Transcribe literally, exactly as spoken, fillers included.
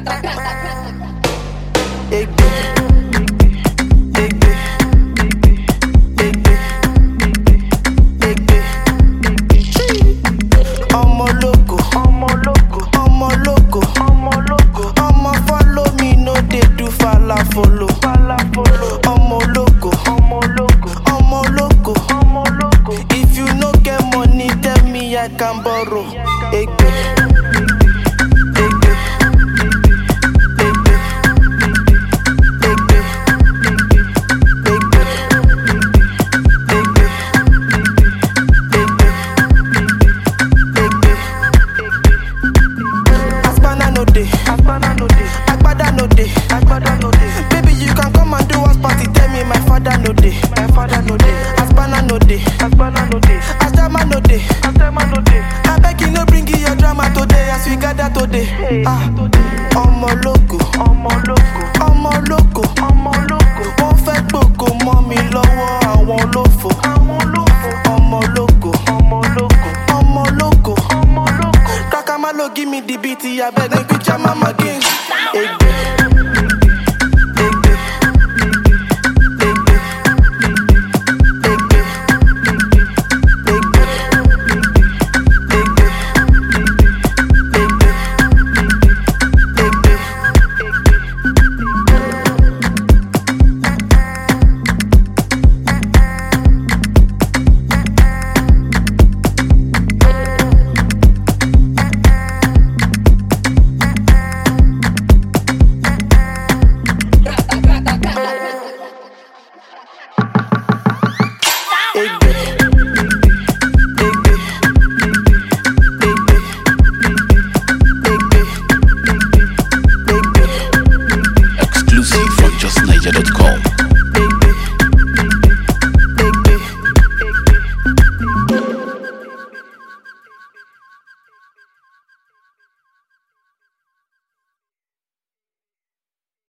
Egbe, egbe, egbe, egbe. Ọmọ loco, ọmọ loco, ọmọ loco, ọmọ loco. Ọmọ follow me, no dey do falafolo, falafolo. Ọmọ loco, ọmọ loco, ọmọ loco, ọmọ loco. If you no get money, tell me I can borrow. Egbe. Baby, you can come and do us party. Tell me my father no day. My father no day. Aspana no day. Aspana no day. Astama no day. Astama no day. I beg you no bring you your drama today as we gather today. Hey. Ah, ọmọ loco, ọmọ loco, ọmọ loco, ọmọ loco. Wọ́n fẹ́ gbogbo mọ́ mi lọ́wọ́ àwọn olófò. Àwọn olófò. Ọmọ loco, ọmọ loco, ọmọ loco, ọmọ loco. Kaka malo give me the beat, I beg.